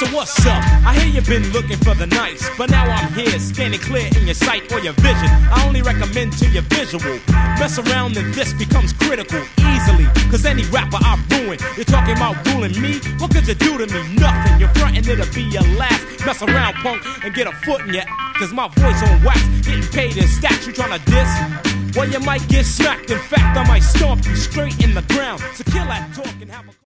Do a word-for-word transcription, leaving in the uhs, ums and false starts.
So what's up? I hear you've been looking for the nice, but now I'm here, standing clear in your sight or your vision. I only recommend to your visual. Mess around and this becomes critical easily, cause any rapper I ruin. You're talking about ruling me? What could you do to me? Nothing. You're frontin', it'll be your last. Mess around, punk, and get a foot in your ass, cause my voice on wax, getting paid in stacks. You tryna diss? Well, you might get smacked. In fact, I might stomp you straight in the ground. So kill that talk and have a